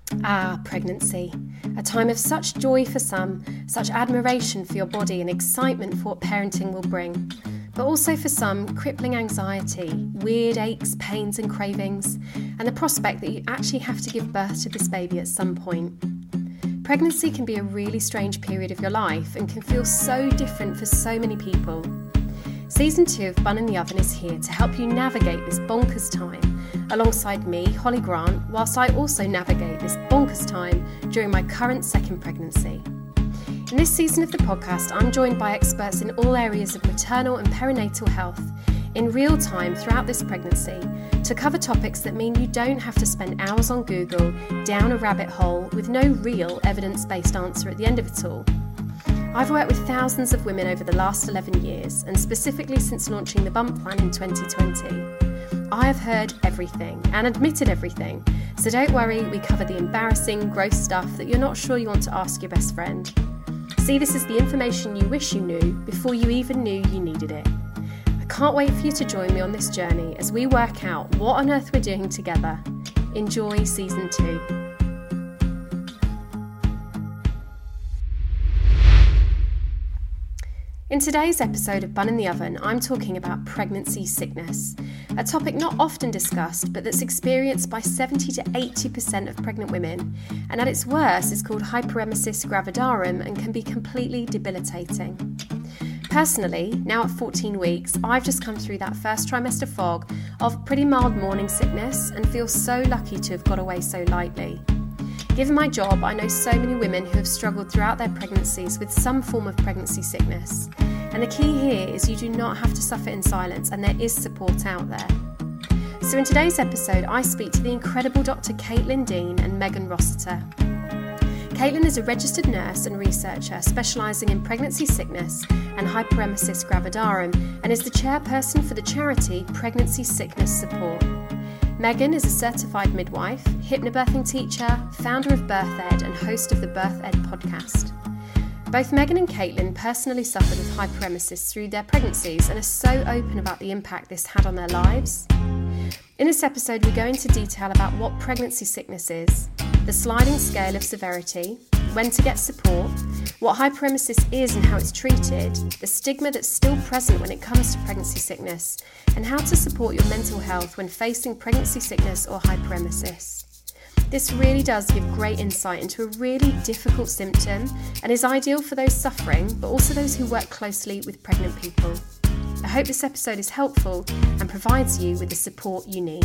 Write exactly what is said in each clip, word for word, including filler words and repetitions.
Ah, pregnancy. A time of such joy for some, such admiration for your body and excitement for what parenting will bring. But also for some, crippling anxiety, weird aches, pains and cravings, and the prospect that you actually have to give birth to this baby at some point. Pregnancy can be a really strange period of your life and can feel so different for so many people. Season two of Bun in the Oven is here to help you navigate this bonkers time, alongside me, Holly Grant, whilst I also navigate this bonkers time during my current second pregnancy. In this season of the podcast, I'm joined by experts in all areas of maternal and perinatal health in real time throughout this pregnancy to cover topics that mean you don't have to spend hours on Google down a rabbit hole with no real evidence-based answer at the end of it all. I've worked with thousands of women over the last eleven years, and specifically since launching the Bump Plan in twenty twenty. I have heard everything and admitted everything, so don't worry, we cover the embarrassing, gross stuff that you're not sure you want to ask your best friend. See this as the information you wish you knew before you even knew you needed it. I can't wait for you to join me on this journey as we work out what on earth we're doing together. Enjoy season two. In today's episode of Bun in the Oven, I'm talking about pregnancy sickness, a topic not often discussed but that's experienced by seventy to eighty percent of pregnant women, and at its worst is called hyperemesis gravidarum and can be completely debilitating. Personally, now at fourteen weeks, I've just come through that first trimester fog of pretty mild morning sickness and feel so lucky to have got away so lightly. Given my job, I know so many women who have struggled throughout their pregnancies with some form of pregnancy sickness. And the key here is you do not have to suffer in silence, and there is support out there. So in today's episode, I speak to the incredible Doctor Caitlin Dean and Megan Rossiter. Caitlin is a registered nurse and researcher specialising in pregnancy sickness and hyperemesis gravidarum and is the chairperson for the charity Pregnancy Sickness Support. Megan is a certified midwife, hypnobirthing teacher, founder of BirthEd and host of the BirthEd podcast. Both Megan and Caitlin personally suffered with hyperemesis through their pregnancies and are so open about the impact this had on their lives. In this episode, we go into detail about what pregnancy sickness is, the sliding scale of severity, when to get support, what hyperemesis is and how it's treated, the stigma that's still present when it comes to pregnancy sickness, and how to support your mental health when facing pregnancy sickness or hyperemesis. This really does give great insight into a really difficult symptom and is ideal for those suffering, but also those who work closely with pregnant people. I hope this episode is helpful and provides you with the support you need.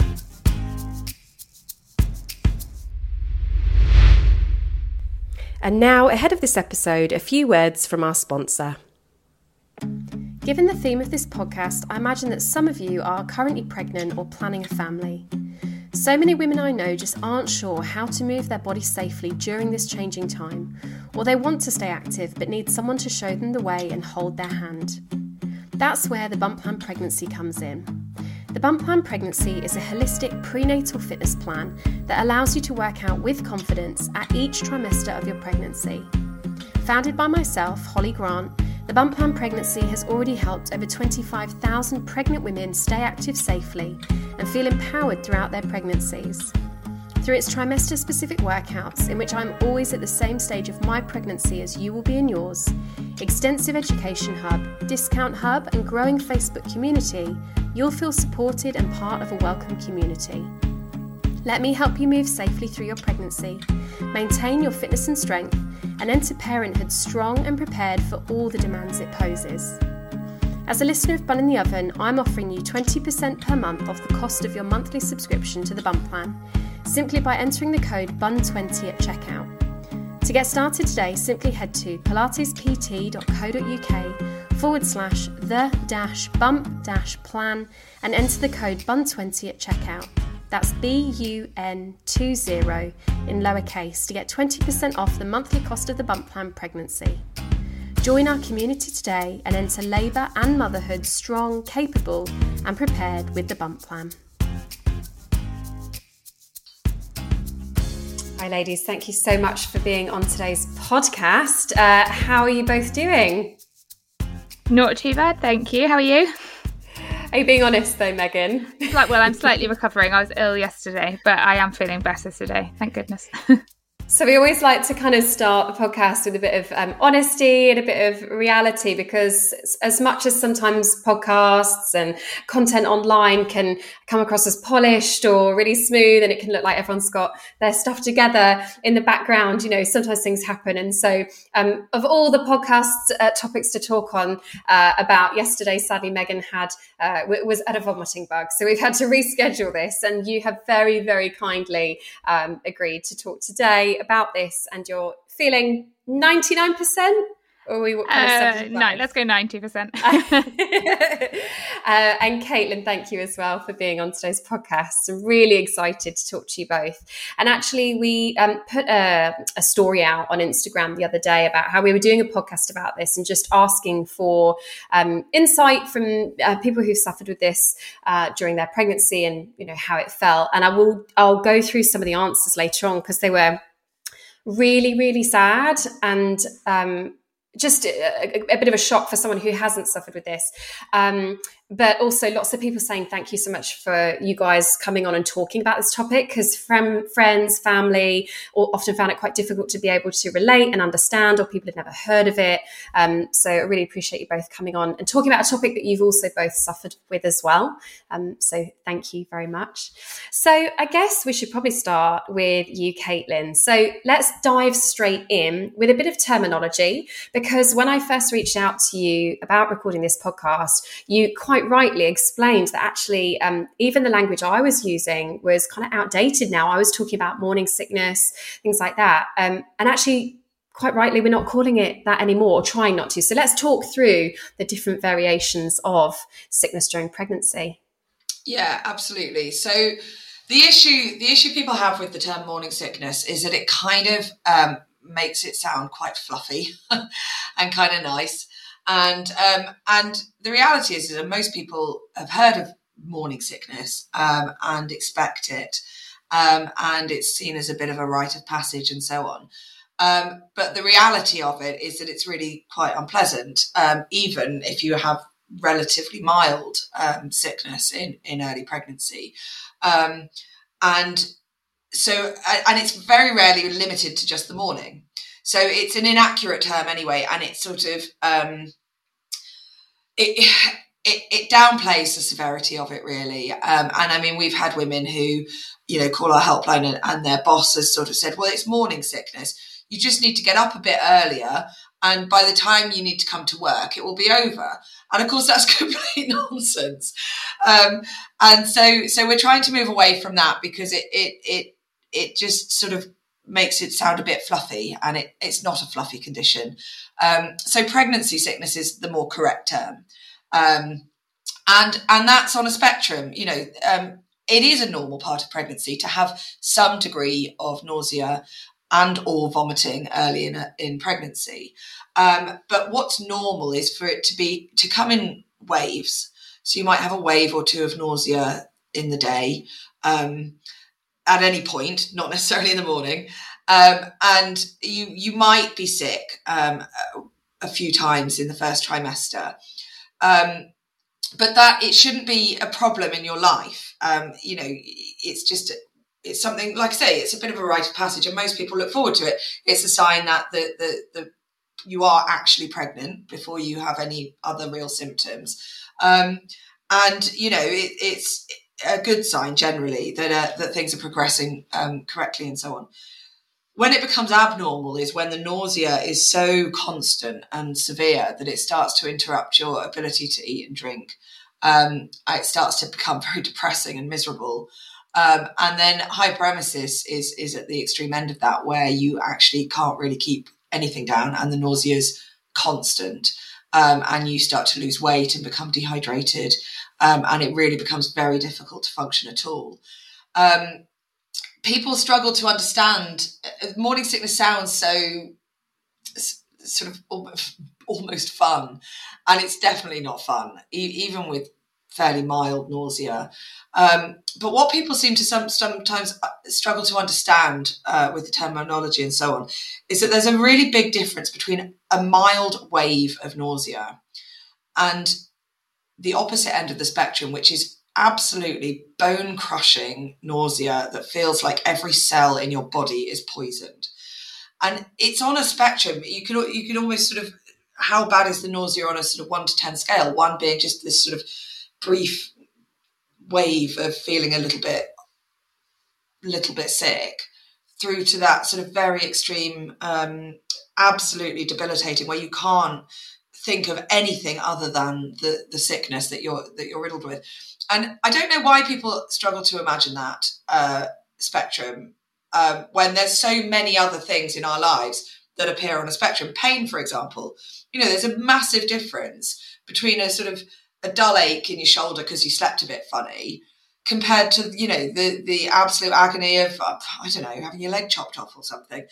And now, ahead of this episode, a few words from our sponsor. Given the theme of this podcast, I imagine that some of you are currently pregnant or planning a family. So many women I know just aren't sure how to move their body safely during this changing time, or they want to stay active but need someone to show them the way and hold their hand. That's where the Bump Plan Pregnancy comes in. The Bump Plan Pregnancy is a holistic prenatal fitness plan that allows you to work out with confidence at each trimester of your pregnancy. Founded by myself, Holly Grant, the Bump Plan Pregnancy has already helped over twenty-five thousand pregnant women stay active safely and feel empowered throughout their pregnancies. Through its trimester-specific workouts, in which I'm always at the same stage of my pregnancy as you will be in yours, extensive education hub, discount hub and growing Facebook community, you'll feel supported and part of a welcome community. Let me help you move safely through your pregnancy, maintain your fitness and strength, and enter parenthood strong and prepared for all the demands it poses. As a listener of Bun in the Oven, I'm offering you twenty percent per month off the cost of your monthly subscription to the Bump Plan, simply by entering the code B U N twenty at checkout. To get started today, simply head to pilatespt.co.uk forward slash the dash bump dash plan and enter the code B U N twenty at checkout. That's B U N twenty in lowercase to get twenty percent off the monthly cost of the Bump Plan Pregnancy. Join our community today and enter labour and motherhood strong, capable and prepared with the Bump Plan. Hi ladies, thank you so much for being on today's podcast. Uh, how are you both doing? Not too bad, thank you. How are you? Are you being honest though, Megan? Like, well, I'm slightly recovering. I was ill yesterday, but I am feeling better today. Thank goodness. So we always like to kind of start the podcast with a bit of um, honesty and a bit of reality, because as much as sometimes podcasts and content online can come across as polished or really smooth, and it can look like everyone's got their stuff together in the background, you know, sometimes things happen. And so um, of all the podcast uh, topics to talk on uh, about yesterday, sadly, Megan had uh, was at a vomiting bug. So we've had to reschedule this, and you have very, very kindly um, agreed to talk today about this, and you're feeling ninety-nine percent, or we kind of uh, no, let's go ninety percent. uh, and Caitlin, thank you as well for being on today's podcast. I'm really excited to talk to you both. And actually, we um, put a, a story out on Instagram the other day about how we were doing a podcast about this and just asking for um, insight from uh, people who've suffered with this uh, during their pregnancy, and you know how it felt. And I will I'll go through some of the answers later on, because they were really, really sad, and um, just a, a bit of a shock for someone who hasn't suffered with this. Um, but also lots of people saying thank you so much for you guys coming on and talking about this topic, because from friends, family, or often found it quite difficult to be able to relate and understand, or people had never heard of it. Um, so I really appreciate you both coming on and talking about a topic that you've also both suffered with as well. Um, so thank you very much. So I guess we should probably start with you, Caitlin. So let's dive straight in with a bit of terminology, because when I first reached out to you about recording this podcast, you quite rightly explained that actually um, even the language I was using was kind of outdated now. I was talking about morning sickness, things like that. Um, and actually, quite rightly, we're not calling it that anymore, or trying not to. So let's talk through the different variations of sickness during pregnancy. Yeah, absolutely. So the issue, the issue people have with the term morning sickness is that it kind of um, makes it sound quite fluffy and kind of nice. And um, and the reality is that most people have heard of morning sickness um, and expect it. Um, and it's seen as a bit of a rite of passage and so on. Um, but the reality of it is that it's really quite unpleasant, um, even if you have relatively mild um, sickness in, in early pregnancy. Um, and so, and it's very rarely limited to just the morning. So it's an inaccurate term anyway, and it's sort of, um, it, it it downplays the severity of it, really. Um, and I mean, we've had women who, you know, call our helpline and, and their boss has sort of said, well, it's morning sickness. You just need to get up a bit earlier, and by the time you need to come to work, it will be over. And of course, that's complete nonsense. Um, and so, so we're trying to move away from that, because it it it it just sort of makes it sound a bit fluffy, and it, it's not a fluffy condition. Um, so pregnancy sickness is the more correct term. Um, and, and that's on a spectrum. You know, um, it is a normal part of pregnancy to have some degree of nausea and or vomiting early in, a, in pregnancy. Um, but what's normal is for it to be, to come in waves. So you might have a wave or two of nausea in the day, um, at any point, not necessarily in the morning. Um, and you you might be sick um, a few times in the first trimester. Um, but that it shouldn't be a problem in your life. Um, you know, it's just, it's something, like I say, it's a bit of a rite of passage, and most people look forward to it. It's a sign that the, the, the you are actually pregnant before you have any other real symptoms. Um, and, you know, it, it's a good sign generally that uh, that things are progressing um, correctly and so on. When it becomes abnormal is when the nausea is so constant and severe that it starts to interrupt your ability to eat and drink. Um, it starts to become very depressing and miserable. Um, and then hyperemesis is, is at the extreme end of that, where you actually can't really keep anything down and the nausea is constant. Um, and you start to lose weight and become dehydrated. Um, and it really becomes very difficult to function at all. Um, people struggle to understand. Morning sickness sounds so sort of almost, almost fun, and it's definitely not fun, e- even with fairly mild nausea. Um, but what people seem to some, sometimes struggle to understand uh, with the terminology and so on is that there's a really big difference between a mild wave of nausea and the opposite end of the spectrum, which is absolutely bone-crushing nausea that feels like every cell in your body is poisoned. And it's on a spectrum. You can you can almost sort of, how bad is the nausea on a sort of one to ten scale? One being just this sort of brief wave of feeling a little bit, little bit sick, through to that sort of very extreme, um, absolutely debilitating, where you can't think of anything other than the the sickness that you're that you're riddled with. And I don't know why people struggle to imagine that uh, spectrum um, when there's so many other things in our lives that appear on a spectrum. Pain, for example, you know, there's a massive difference between a sort of a dull ache in your shoulder because you slept a bit funny, compared to, you know, the the absolute agony of, uh, I don't know, having your leg chopped off or something.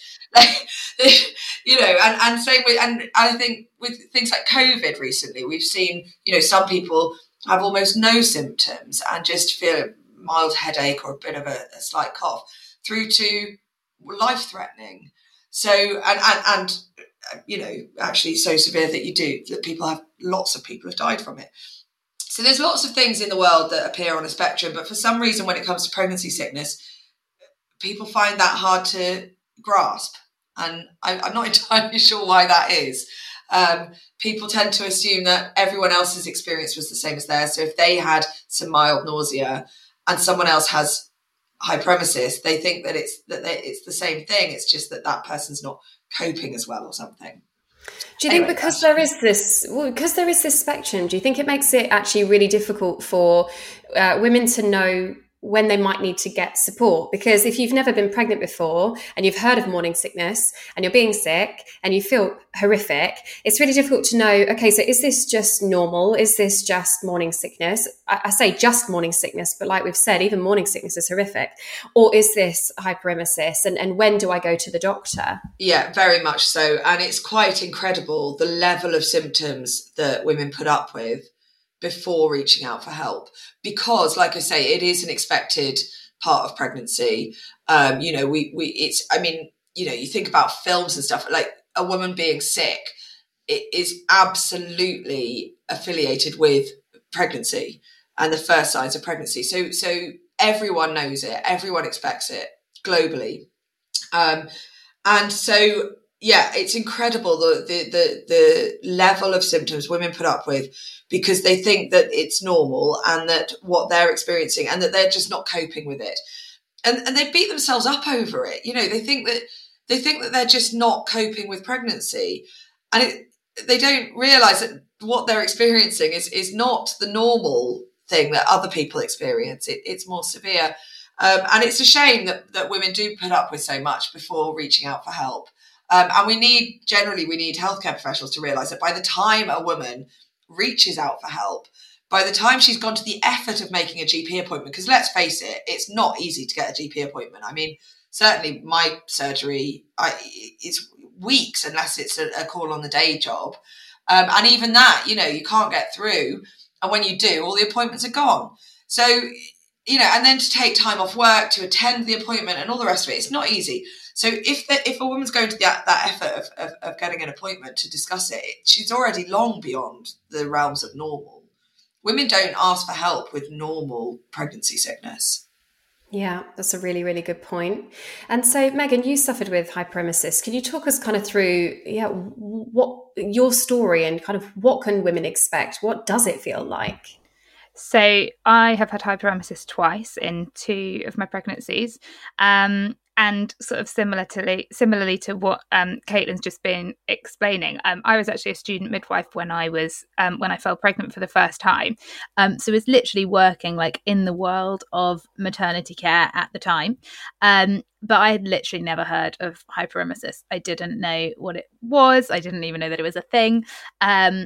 You know, and, and same with, and I think with things like COVID recently, we've seen, you know, some people have almost no symptoms and just feel a mild headache or a bit of a, a slight cough, through to life-threatening. So, and, and, and, you know, actually so severe that you do, that people have, lots of people have died from it. So there's lots of things in the world that appear on a spectrum, but for some reason, when it comes to pregnancy sickness, people find that hard to grasp. And I, I'm not entirely sure why that is. Um, people tend to assume that everyone else's experience was the same as theirs. So if they had some mild nausea and someone else has hyperemesis, they think that it's that they, it's the same thing. It's just that that person's not coping as well or something. Do you Anyway, think because there is this, well, because there is this spectrum, do you think it makes it actually really difficult for uh, women to know when they might need to get support? Because if you've never been pregnant before and you've heard of morning sickness and you're being sick and you feel horrific, it's really difficult to know, okay, so is this just normal? Is this just morning sickness? I, I say just morning sickness, but like we've said, even morning sickness is horrific. Or is this hyperemesis? And, and when do I go to the doctor? Yeah, very much so. And it's quite incredible the level of symptoms that women put up with before reaching out for help, because, like I say, it is an expected part of pregnancy. Um, you know, we we it's. I mean, you know, you think about films and stuff, like a woman being sick, it is absolutely affiliated with pregnancy and the first signs of pregnancy. So so everyone knows it, everyone expects it globally, um, and so. Yeah, it's incredible the, the the the level of symptoms women put up with, because they think that it's normal and that what they're experiencing, and that they're just not coping with it, and and they beat themselves up over it. You know, they think that they think that they're just not coping with pregnancy, and it, they don't realise that what they're experiencing is is not the normal thing that other people experience. It, it's more severe, um, and it's a shame that that women do put up with so much before reaching out for help. Um, and we need, generally, we need healthcare professionals to realise that by the time a woman reaches out for help, by the time she's gone to the effort of making a G P appointment, because let's face it, it's not easy to get a G P appointment. I mean, certainly my surgery, I, it's weeks unless it's a, a call on the day job. Um, and even that, you know, you can't get through. And when you do, all the appointments are gone. So, you know, and then to take time off work to attend the appointment and all the rest of it, it's not easy. So if the, if a woman's going to that, that effort of, of, of getting an appointment to discuss it, she's already long beyond the realms of normal. Women don't ask for help with normal pregnancy sickness. Yeah, that's a really, really good point. And so, Megan, you suffered with hyperemesis. Can you talk us kind of through, yeah, what your story and kind of what can women expect? What does it feel like? So I have had hyperemesis twice in two of my pregnancies. Um, And sort of similar to, similarly to what um, Caitlin's just been explaining, um, I was actually a student midwife when I was um, when I fell pregnant for the first time. Um, so I was literally working like in the world of maternity care at the time. Um, but I had literally never heard of hyperemesis. I didn't know what it was. I didn't even know that it was a thing. Um,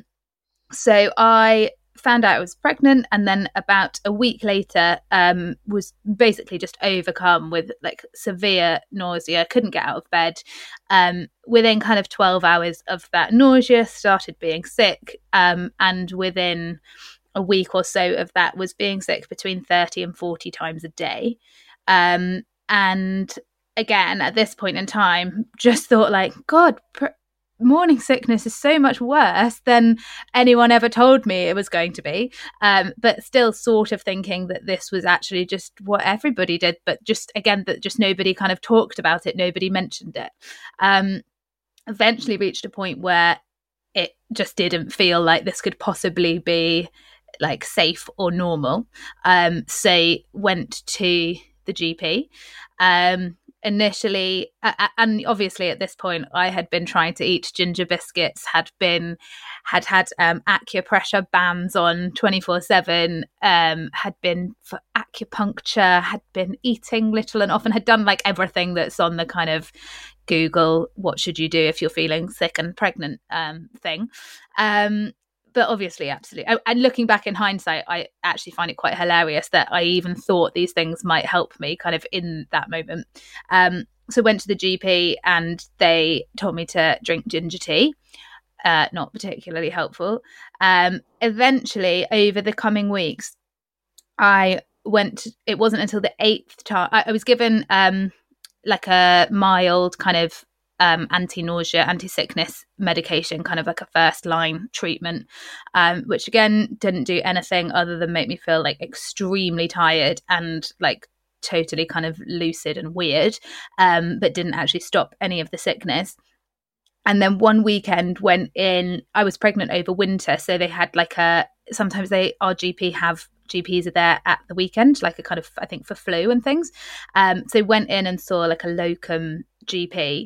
so I found out I was pregnant, and then about a week later um was basically just overcome with like severe nausea, couldn't get out of bed. Um within kind of twelve hours of that nausea, started being sick, um and within a week or so of that was being sick between thirty and forty times a day. Um and again, at this point in time, just thought like, God, pr- morning sickness is so much worse than anyone ever told me it was going to be. Um, but still sort of thinking that this was actually just what everybody did, but just, again, that just nobody kind of talked about it. Nobody mentioned it. Um, eventually reached a point where it just didn't feel like this could possibly be like safe or normal. Um, so went to the G P. Um, initially, uh, and obviously at this point I had been trying to eat ginger biscuits, had been had had um, acupressure bands on twenty-four seven, um, had been for acupuncture, had been eating little and often, had done like everything that's on the kind of Google what should you do if you're feeling sick and pregnant um, thing. Um, But obviously, absolutely. And looking back in hindsight, I actually find it quite hilarious that I even thought these things might help me kind of in that moment. Um, so went to the G P and they told me to drink ginger tea. Uh, not particularly helpful. Um, eventually, over the coming weeks, I went, it wasn't until the eighth time, I, I was given um, like a mild kind of Um, anti-nausea, anti-sickness medication, kind of like a first line treatment, um, which again didn't do anything other than make me feel like extremely tired and like totally kind of lucid and weird, um, but didn't actually stop any of the sickness. And then one weekend went in, I was pregnant over winter, so they had like a, sometimes they, our G P have, G Ps are there at the weekend, like a kind of, I think for flu and things. Um, so went in and saw like a locum G P.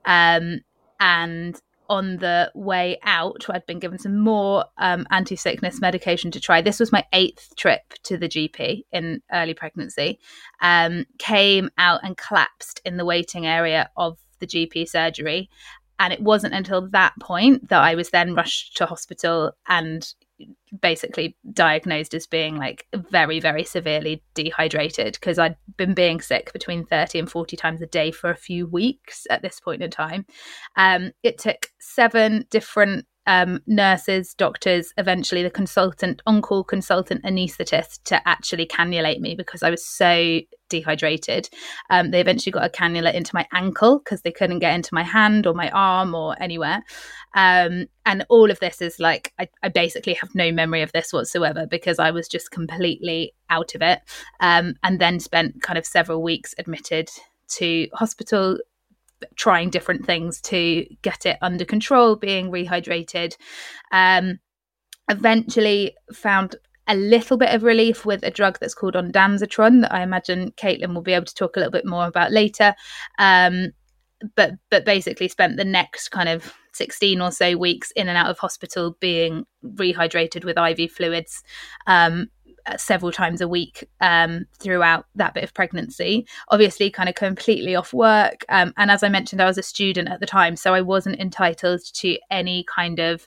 Um, and on the way out, I'd been given some more um, anti-sickness medication to try. This was my eighth trip to the G P in early pregnancy. Um, came out and collapsed in the waiting area of the G P surgery. And it wasn't until that point that I was then rushed to hospital and basically diagnosed as being like very, very severely dehydrated, because I'd been being sick between thirty and forty times a day for a few weeks at this point in time. Um, it took seven different um, nurses, doctors, eventually the consultant, on-call consultant anaesthetist to actually cannulate me because I was so dehydrated. Um, they eventually got a cannula into my ankle because they couldn't get into my hand or my arm or anywhere. Um, and all of this is like, I, I basically have no memory of this whatsoever because I was just completely out of it. Um, and then spent kind of several weeks admitted to hospital, trying different things to get it under control, being rehydrated. Um, eventually found a little bit of relief with a drug that's called ondansetron that I imagine Caitlin will be able to talk a little bit more about later. Um, but but basically spent the next kind of sixteen or so weeks in and out of hospital being rehydrated with I V fluids um, several times a week um, throughout that bit of pregnancy. Obviously kind of completely off work. Um, and as I mentioned, I was a student at the time, so I wasn't entitled to any kind of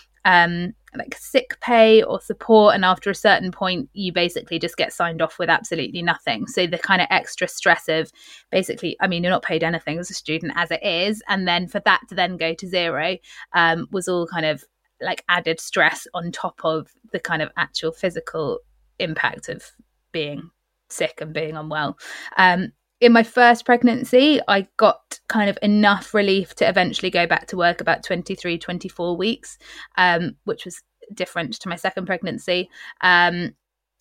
um, like sick pay or support. And after a certain point, you basically just get signed off with absolutely nothing. So the kind of extra stress of basically, I mean, you're not paid anything as a student as it is. And then for that to then go to zero um, was all kind of like added stress on top of the kind of actual physical impact of being sick and being unwell. Um, in my first pregnancy, I got kind of enough relief to eventually go back to work about twenty-three, twenty-four weeks, um, which was different to my second pregnancy. Um,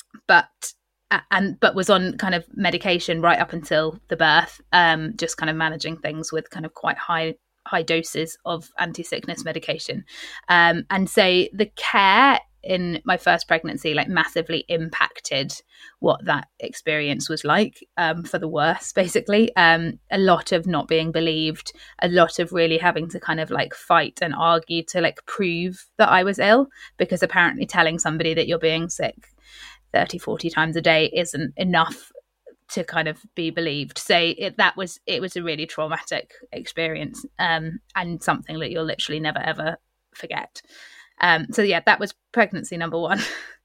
but and but was on kind of medication right up until the birth, um, just kind of managing things with kind of quite high high doses of anti-sickness medication. Um, and so the care in my first pregnancy like massively impacted what that experience was like, um, for the worse, basically. Um, a lot of not being believed, a lot of really having to kind of like fight and argue to like prove that I was ill, because apparently telling somebody that you're being sick thirty, forty times a day isn't enough to kind of be believed. So it, that was, it was a really traumatic experience, um, and something that you'll literally never, ever forget. Um, so yeah, that was pregnancy number one.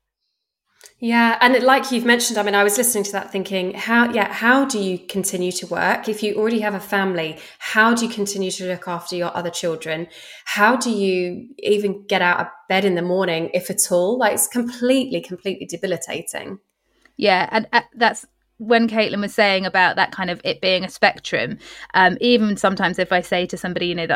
Yeah, and like you've mentioned, I mean, I was listening to that thinking, how, yeah, how do you continue to work? If you already have a family, how do you continue to look after your other children? How do you even get out of bed in the morning, if at all? Like, it's completely, completely debilitating. Yeah, and uh, that's when Caitlin was saying about that kind of it being a spectrum. Um, even sometimes if I say to somebody, you know, that I have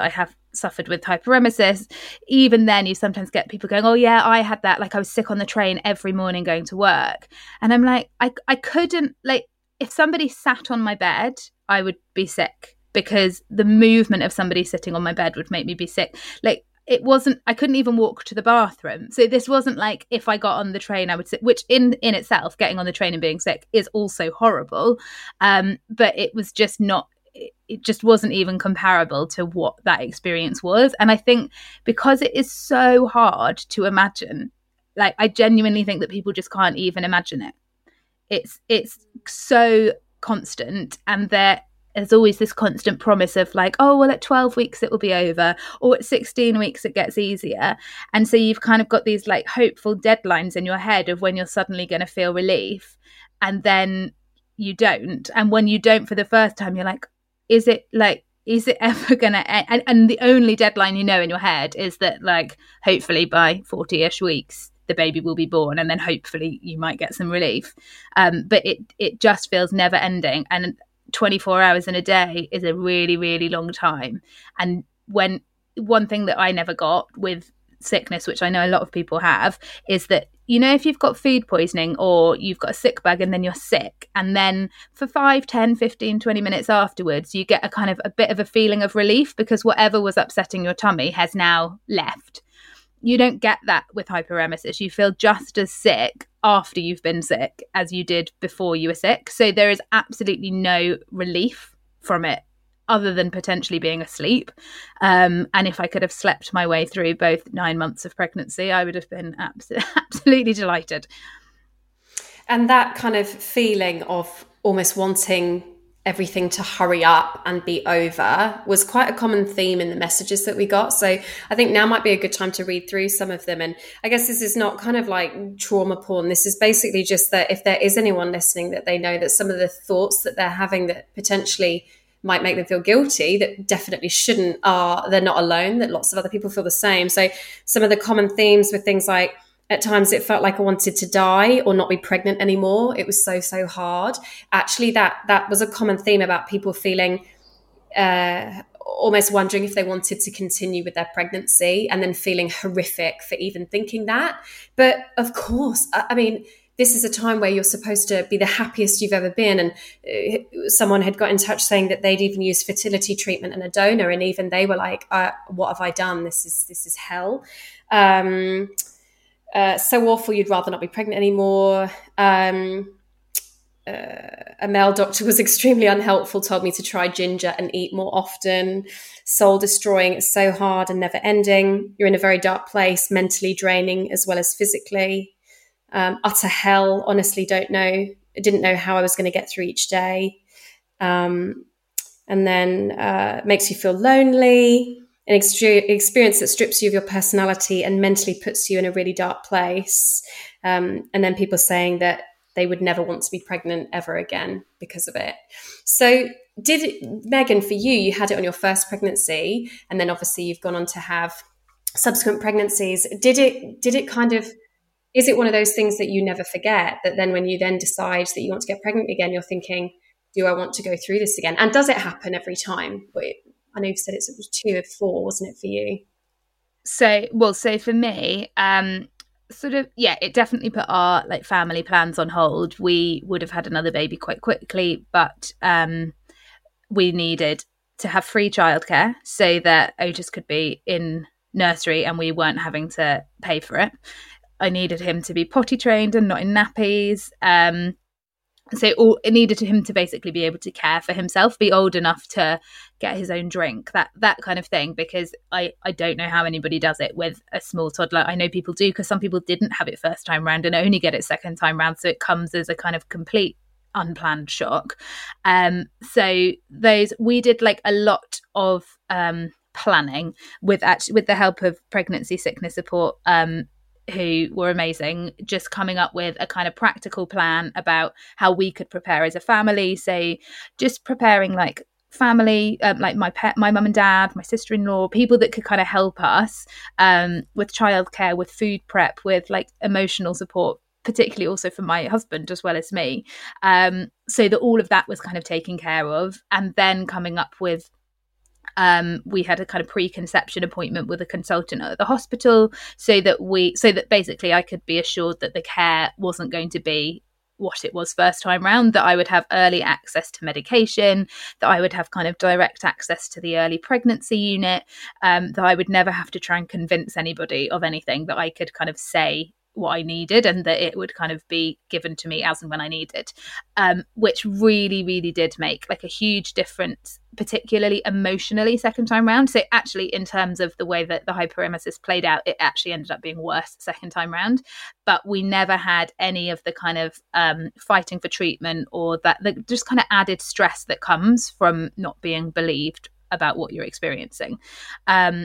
suffered with hyperemesis, even then you sometimes get people going, oh yeah, I had that, like I was sick on the train every morning going to work. And I'm like, I, I couldn't, like, if somebody sat on my bed, I would be sick, because the movement of somebody sitting on my bed would make me be sick. Like, it wasn't, I couldn't even walk to the bathroom. So this wasn't like if I got on the train, I would sit, which in, in itself, getting on the train and being sick is also horrible. Um, but it was just not, it just wasn't even comparable to what that experience was. And I think because it is so hard to imagine, like, I genuinely think that people just can't even imagine it. It's, it's so constant, and there there's always this constant promise of like, oh, well, at twelve weeks it will be over, or at sixteen weeks it gets easier. And so you've kind of got these like hopeful deadlines in your head of when you're suddenly going to feel relief, and then you don't. And when you don't for the first time, you're like, is it like, is it ever going to end? And, and the only deadline you know in your head is that, like, hopefully by forty-ish weeks, the baby will be born, and then hopefully you might get some relief. Um, but it it just feels never ending. And twenty-four hours in a day is a really, really long time. And when one thing that I never got with sickness, which I know a lot of people have, is that, you know, if you've got food poisoning or you've got a sick bug and then you're sick, and then for five, ten, fifteen, twenty minutes afterwards, you get a kind of a bit of a feeling of relief because whatever was upsetting your tummy has now left. You don't get that with hyperemesis. You feel just as sick after you've been sick as you did before you were sick. So there is absolutely no relief from it other than potentially being asleep. Um, and if I could have slept my way through both nine months of pregnancy, I would have been abs- absolutely delighted. And that kind of feeling of almost wanting everything to hurry up and be over was quite a common theme in the messages that we got. So I think now might be a good time to read through some of them. And I guess this is not kind of like trauma porn. This is basically just that if there is anyone listening that they know that some of the thoughts that they're having that potentially might make them feel guilty, that definitely shouldn't, are they're not alone, that lots of other people feel the same. So some of the common themes with things like, at times it felt like I wanted to die or not be pregnant anymore. It was so, so hard. Actually, that that was a common theme about people feeling uh, almost wondering if they wanted to continue with their pregnancy, and then feeling horrific for even thinking that. But of course, I, I mean, this is a time where you're supposed to be the happiest you've ever been. And uh, someone had got in touch saying that they'd even used fertility treatment and a donor, and even they were like, uh, what have I done? This is this is hell. Um Uh, so awful, you'd rather not be pregnant anymore. Um, uh, a male doctor was extremely unhelpful, told me to try ginger and eat more often. Soul destroying, it's so hard and never ending. You're in a very dark place, mentally draining as well as physically. Um, utter hell, honestly don't know. I didn't know how I was going to get through each day. Um, and then uh, makes you feel lonely. An extre- experience that strips you of your personality and mentally puts you in a really dark place. Um, and then people saying that they would never want to be pregnant ever again because of it. So did it, Megan, for you, you had it on your first pregnancy, and then obviously you've gone on to have subsequent pregnancies. Did it, did it kind of, is it one of those things that you never forget, that then when you then decide that you want to get pregnant again, you're thinking, do I want to go through this again? And does it happen every time? I know you said it was two of four, wasn't it, for you? So, well, so for me, um, sort of, yeah, it definitely put our like family plans on hold. We would have had another baby quite quickly, but um, we needed to have free childcare so that Otis could be in nursery and we weren't having to pay for it. I needed him to be potty trained and not in nappies. Um, So all, it needed him to basically be able to care for himself, be old enough to get his own drink, that that kind of thing, because I, I don't know how anybody does it with a small toddler. I know people do, because some people didn't have it first time round and only get it second time round. So it comes as a kind of complete unplanned shock. Um, so those, we did like a lot of um, planning with actually, with the help of pregnancy sickness support, um, who were amazing, just coming up with a kind of practical plan about how we could prepare as a family. So just preparing like family, um, like my pet, my mum and dad, my sister-in-law, people that could kind of help us um, with childcare, with food prep, with like emotional support, particularly also for my husband as well as me. Um, so that all of that was kind of taken care of, and then coming up with Um, we had a kind of preconception appointment with a consultant at the hospital, so that we, so that basically I could be assured that the care wasn't going to be what it was first time round, that I would have early access to medication, that I would have kind of direct access to the early pregnancy unit, um, that I would never have to try and convince anybody of anything, that I could kind of say what I needed and that it would kind of be given to me as and when I needed, um, which really, really did make like a huge difference, particularly emotionally second time round. So actually, in terms of the way that the hyperemesis played out, it actually ended up being worse second time round. But we never had any of the kind of um, fighting for treatment or that the just kind of added stress that comes from not being believed about what you're experiencing. Um,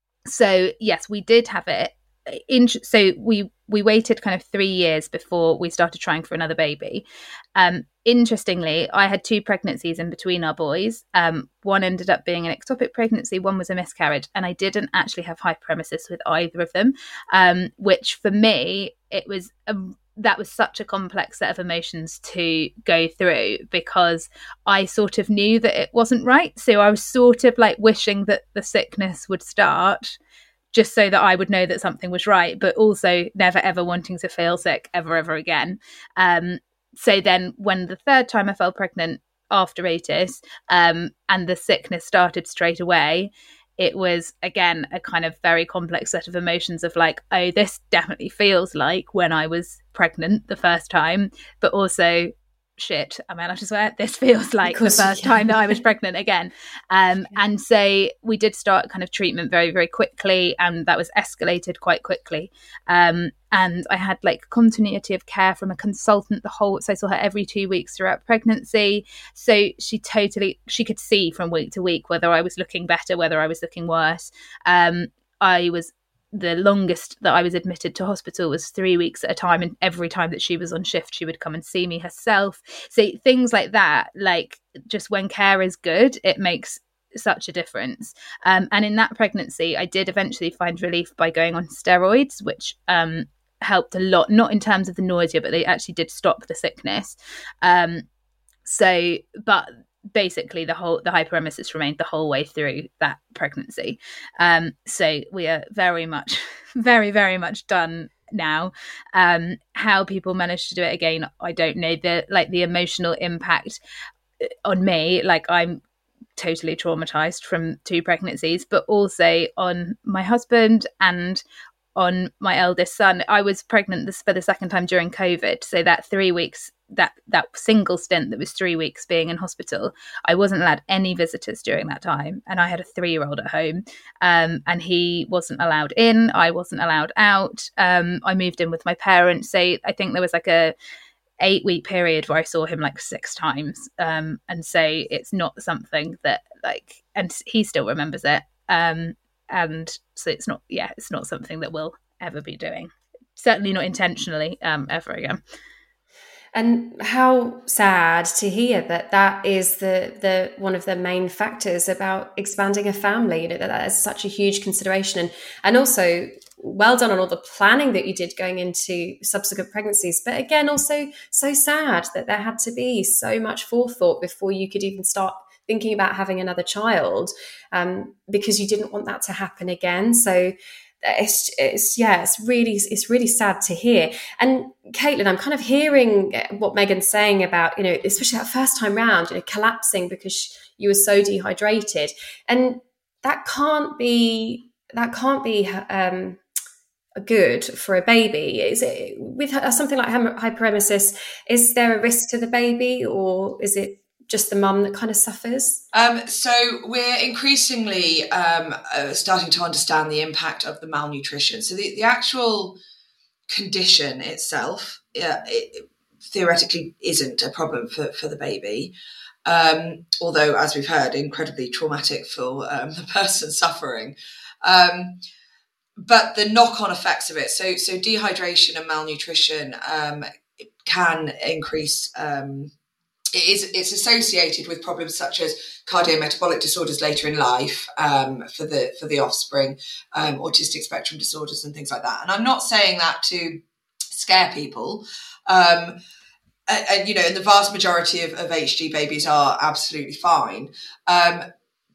so yes, we did have it. In, so we we waited kind of three years before we started trying for another baby. Um, interestingly, I had two pregnancies in between our boys. Um, one ended up being an ectopic pregnancy, one was a miscarriage, and I didn't actually have hyperemesis with either of them, um, which for me, it was a, that was such a complex set of emotions to go through, because I sort of knew that it wasn't right. So I was sort of like wishing that the sickness would start, just so that I would know that something was right, but also never ever wanting to feel sick ever, ever again. Um, so then when the third time I fell pregnant after Otis, um, and the sickness started straight away, it was, again, a kind of very complex set of emotions of like, oh, this definitely feels like when I was pregnant the first time, but also, shit, I mean, I just swear, this feels like because, the first yeah. time that I was pregnant again. Um, yeah. And so we did start kind of treatment very, very quickly, and that was escalated quite quickly. Um, and I had like continuity of care from a consultant the whole, so I saw her every two weeks throughout pregnancy. So she totally, she could see from week to week whether I was looking better, whether I was looking worse. Um, I was the longest that I was admitted to hospital was three weeks at a time. And every time that she was on shift, she would come and see me herself. So things like that, like just when care is good, it makes such a difference. Um, and in that pregnancy, I did eventually find relief by going on steroids, which um, helped a lot, not in terms of the nausea, but they actually did stop the sickness. Um, so, but basically the whole the hyperemesis remained the whole way through that pregnancy. Um so we are very much very very much done now. Um how people manage to do it again, I don't know. The like the emotional impact on me, like I'm totally traumatized from two pregnancies, but also on my husband and on my eldest son. I was pregnant this for the second time during COVID, so that three weeks that that single stint that was three weeks being in hospital, I wasn't allowed any visitors during that time, and I had a three-year-old at home, um, and he wasn't allowed in, I wasn't allowed out. um, I moved in with my parents, so I think there was like a eight week period where I saw him like six times, um, and so it's not something that like, and he still remembers it, um, and so it's not yeah it's not something that we'll ever be doing, certainly not intentionally, um, ever again. And how sad to hear that that is the the one of the main factors about expanding a family, you know, that that is such a huge consideration. And and also well done on all the planning that you did going into subsequent pregnancies. But again, also so sad that there had to be so much forethought before you could even start thinking about having another child, um, because you didn't want that to happen again. So It's, it's yeah, it's really it's really sad to hear. And Caitlin, I'm kind of hearing what Megan's saying about, you know, especially that first time round, you know, collapsing because you were so dehydrated, and that can't be that can't be um, good for a baby. Is it with something like hyperemesis? Is there a risk to the baby, or is it just the mum that kind of suffers? Um, so we're increasingly um, uh, starting to understand the impact of the malnutrition. So the, the actual condition itself, uh, it theoretically isn't a problem for, for the baby. Um, although, as we've heard, incredibly traumatic for um, the person suffering. Um, but the knock-on effects of it, so so dehydration and malnutrition um, can increase um It is, it's associated with problems such as cardiometabolic disorders later in life, um, for the for the offspring, um, autistic spectrum disorders and things like that. And I'm not saying that to scare people. Um, and, and, you know, and the vast majority of, of H D babies are absolutely fine. Um,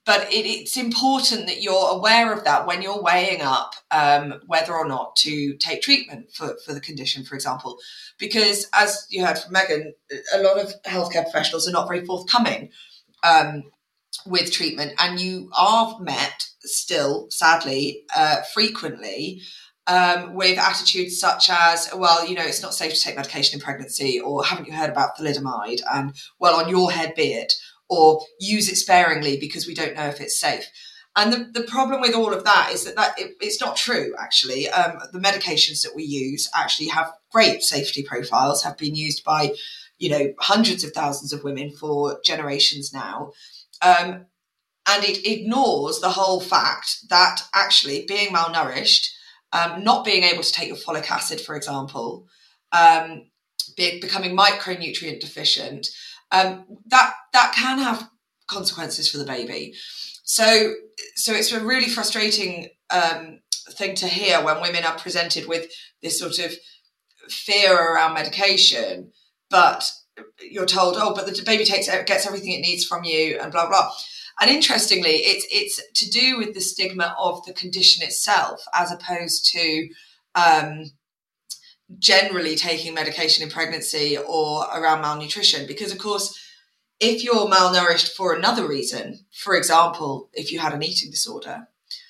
but it, it's important that you're aware of that when you're weighing up um, whether or not to take treatment for, for the condition, for example. Because as you heard from Megan, a lot of healthcare professionals are not very forthcoming um, with treatment. And you are met still, sadly, uh, frequently um, with attitudes such as, well, you know, it's not safe to take medication in pregnancy, or haven't you heard about thalidomide? And, well, on your head be it. Or use it sparingly because we don't know if it's safe. And the, the problem with all of that is that, that it, it's not true, actually. Um, the medications that we use actually have great safety profiles, have been used by, you know, hundreds of thousands of women for generations now. Um, and it ignores the whole fact that actually being malnourished, um, not being able to take your folic acid, for example, um, be, becoming micronutrient deficient, Um, that that can have consequences for the baby. So, so it's a really frustrating um, thing to hear when women are presented with this sort of fear around medication, but you're told, oh, but the baby takes gets everything it needs from you, and blah blah. And interestingly, it's it's to do with the stigma of the condition itself, as opposed to um, generally taking medication in pregnancy or around malnutrition. Because, of course, if you're malnourished for another reason, for example, if you had an eating disorder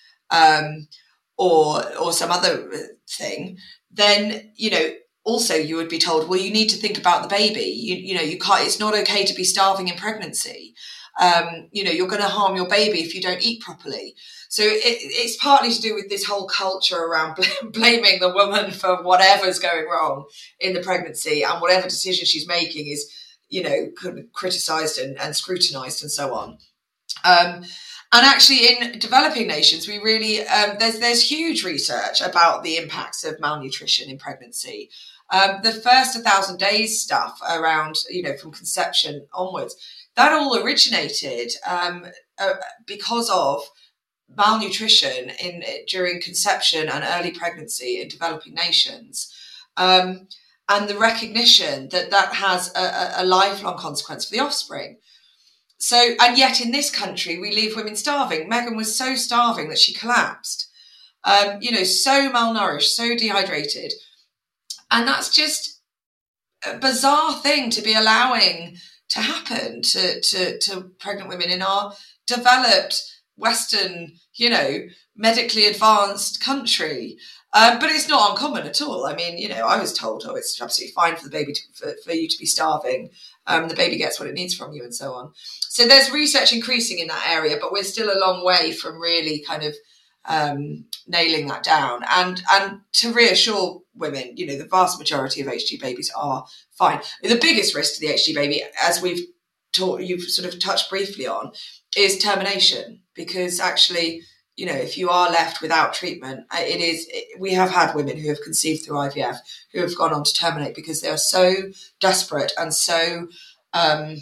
um, or or some other thing, then, you know, also you would be told, well, you need to think about the baby. You, you know, you can't, it's not okay to be starving in pregnancy. Um, you know, you're going to harm your baby if you don't eat properly. So it, it's partly to do with this whole culture around bl- blaming the woman for whatever's going wrong in the pregnancy, and whatever decision she's making is, you know, criticised and, and scrutinised and so on. Um, and actually, in developing nations, we really um, there's there's huge research about the impacts of malnutrition in pregnancy. Um, the first one thousand days stuff around, you know, from conception onwards, that all originated um, uh, because of malnutrition in during conception and early pregnancy in developing nations, um, and the recognition that that has a, a lifelong consequence for the offspring. So, and yet in this country, we leave women starving. Megan was so starving that she collapsed, um, you know, so malnourished, so dehydrated. And that's just a bizarre thing to be allowing to happen to, to, to pregnant women in our developed Western, you know, medically advanced country. Um, but it's not uncommon at all. I mean, you know, I was told, oh, it's absolutely fine for the baby to, for, for you to be starving. Um, the baby gets what it needs from you and so on. So there's research increasing in that area, but we're still a long way from really kind of um, nailing that down. And and to reassure women, you know, the vast majority of H D babies are fine. The biggest risk to the H D baby, as we've taught, you've sort of touched briefly on, is termination. Because actually, you know, if you are left without treatment, it is, it, we have had women who have conceived through I V F who have gone on to terminate because they are so desperate and so um,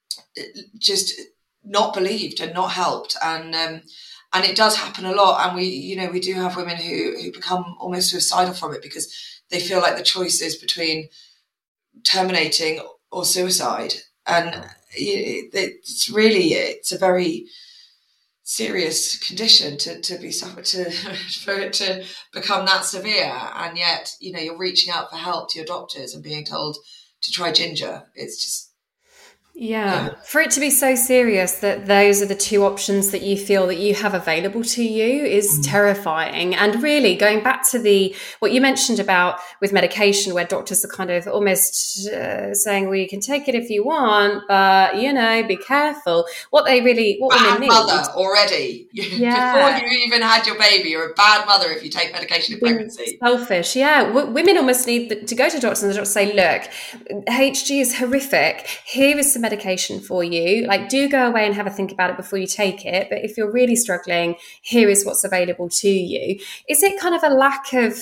just not believed and not helped. And um, and it does happen a lot. And we, you know, we do have women who, who become almost suicidal from it because they feel like the choice is between terminating or suicide. And it's really, it's a very serious condition to, to be suffered to for it to become that severe, and yet, you know, you're reaching out for help to your doctors and being told to try ginger. It's just Yeah. yeah, for it to be so serious that those are the two options that you feel that you have available to you is mm. terrifying. And really going back to the what you mentioned about with medication, where doctors are kind of almost uh, saying, well, you can take it if you want, but, you know, be careful. What they really, what bad women need. mother already. Yeah. Before you even had your baby, you're a bad mother if you take medication in pregnancy. Selfish, yeah. W- women almost need to go to doctors and the doctor say, look, H G is horrific. Here is some medication for you. Like, do go away and have a think about it before you take it. But if you're really struggling, here is what's available to you. Is it kind of a lack of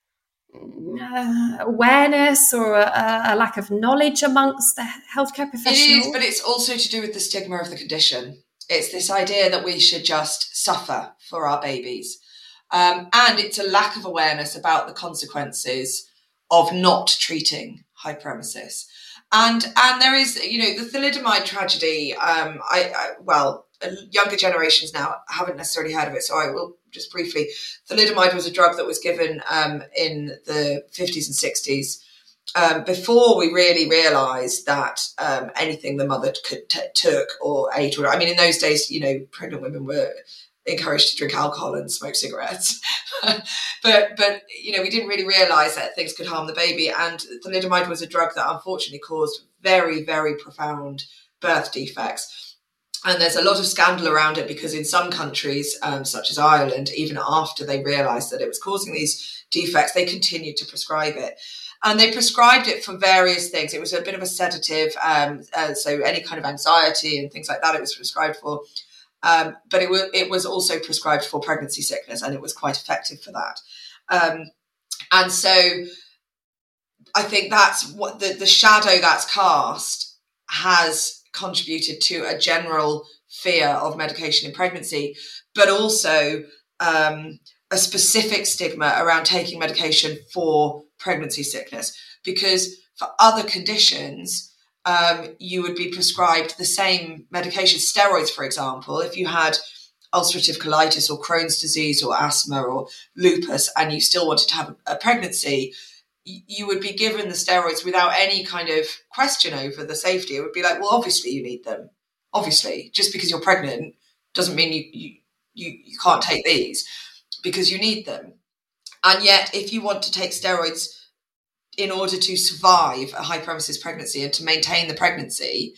uh, awareness or a, a lack of knowledge amongst the healthcare professionals? It is, but it's also to do with the stigma of the condition. It's this idea that we should just suffer for our babies. Um, and it's a lack of awareness about the consequences of not treating hyperemesis. And and there is, you know, the thalidomide tragedy. Um, I, I well, younger generations now haven't necessarily heard of it, so I will just briefly. Thalidomide was a drug that was given um, in the fifties and sixties. Um, before we really realised that um, anything the mother could t- took or ate, or I mean, in those days, you know, pregnant women were encouraged to drink alcohol and smoke cigarettes, but but you know, we didn't really realise that things could harm the baby. And thalidomide was a drug that unfortunately caused very, very profound birth defects. And there's a lot of scandal around it because in some countries, um, such as Ireland, even after they realised that it was causing these defects, they continued to prescribe it. And they prescribed it for various things. It was a bit of a sedative, um, uh, so any kind of anxiety and things like that it was prescribed for. Um, but it was it was also prescribed for pregnancy sickness, and it was quite effective for that. Um, and so I think that's what the, the shadow that's cast has contributed to a general fear of medication in pregnancy, but also um, a specific stigma around taking medication for pregnancy sickness, because for other conditions, um, you would be prescribed the same medication, steroids, for example, if you had ulcerative colitis or Crohn's disease or asthma or lupus, and you still wanted to have a pregnancy, you would be given the steroids without any kind of question over the safety. It would be like, well, obviously you need them. Obviously, just because you're pregnant doesn't mean you you you, you can't take these, because you need them. And yet, if you want to take steroids in order to survive a hyperemesis pregnancy and to maintain the pregnancy,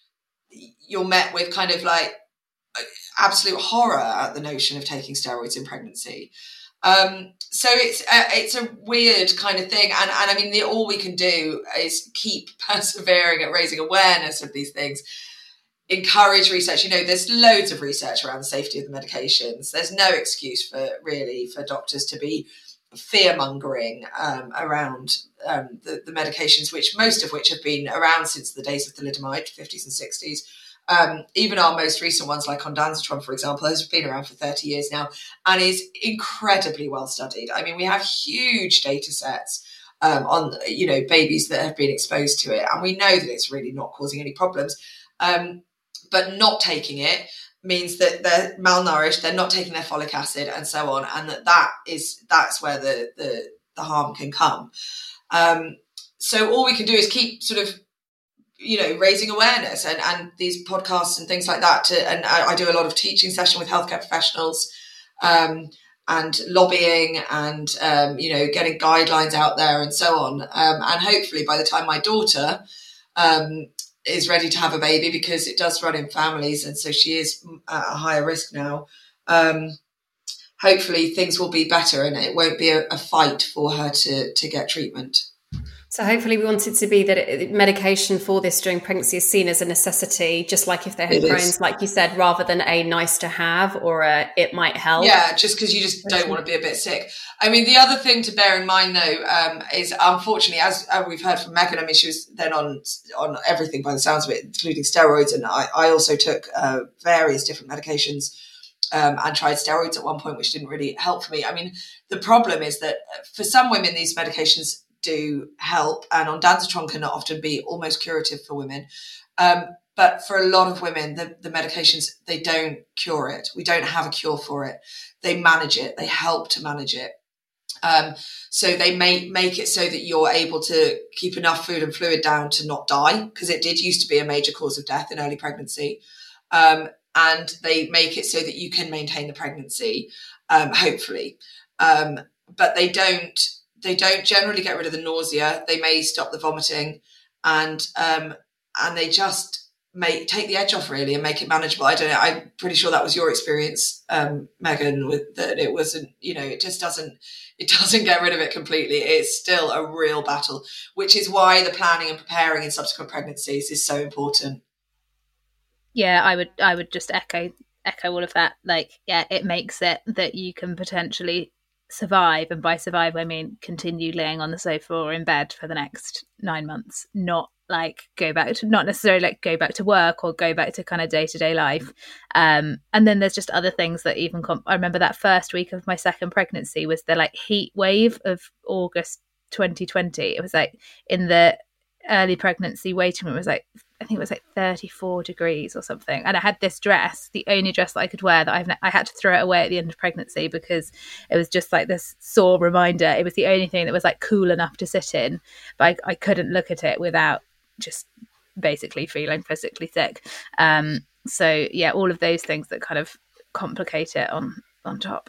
you're met with kind of like absolute horror at the notion of taking steroids in pregnancy. Um, so it's a, it's a weird kind of thing. And, and I mean, the, all we can do is keep persevering at raising awareness of these things, encourage research. You know, there's loads of research around the safety of the medications. There's no excuse for really for doctors to be fear-mongering um, around um, the, the medications, which most of which have been around since the days of thalidomide, fifties and sixties. Um, even our most recent ones, like ondansetron, for example, has been around for thirty years now and is incredibly well studied. I mean, we have huge data sets um, on, you know, babies that have been exposed to it, and we know that it's really not causing any problems. Um, but not taking it means that they're malnourished, they're not taking their folic acid, and so on, and that that is that's where the the, the harm can come. Um, so all we can do is keep sort of, you know, raising awareness and, and these podcasts and things like that. To, and I, I do a lot of teaching session with healthcare professionals um, and lobbying and, um, you know, getting guidelines out there and so on. Um, and hopefully by the time my daughter um, is ready to have a baby, because it does run in families, and so she is at a higher risk now, um, hopefully things will be better and it won't be a, a fight for her to, to get treatment. So hopefully we want it to be that it, medication for this during pregnancy is seen as a necessity, just like if they had Crohn's, like you said, rather than a nice to have or a it might help. Yeah, just because you just don't want to be a bit sick. I mean, the other thing to bear in mind, though, um, is unfortunately, as uh, we've heard from Megan, I mean, she was then on on everything by the sounds of it, including steroids. And I, I also took uh, various different medications um, and tried steroids at one point, which didn't really help for me. I mean, the problem is that for some women, these medications do help, and ondansetron can often be almost curative for women. Um, but for a lot of women, the, the medications, they don't cure it. We don't have a cure for it. They manage it. They help to manage it. Um, so they may make it so that you're able to keep enough food and fluid down to not die, because it did used to be a major cause of death in early pregnancy. Um, and they make it so that you can maintain the pregnancy, um, hopefully. Um, but they don't, They don't generally get rid of the nausea. They may stop the vomiting, and um, and they just may take the edge off really and make it manageable. I don't know. I'm pretty sure that was your experience, um, Megan, with that it wasn't. You know, it just doesn't. It doesn't get rid of it completely. It's still a real battle, which is why the planning and preparing in subsequent pregnancies is so important. Yeah, I would. I would just echo echo all of that. Like, yeah, it makes it that you can potentially survive, and by survive I mean continue laying on the sofa or in bed for the next nine months, not like go back to not necessarily like go back to work or go back to kind of day-to-day life. Um and then there's just other things that even com- I remember that first week of my second pregnancy was the like heat wave of August twenty twenty. It was like in the early pregnancy waiting room, it was like I think it was like thirty-four degrees or something. And I had this dress, the only dress that I could wear, that I've, I had to throw it away at the end of pregnancy because it was just like this sore reminder. It was the only thing that was like cool enough to sit in, but I, I couldn't look at it without just basically feeling physically sick. Um, so yeah, all of those things that kind of complicate it on, on top.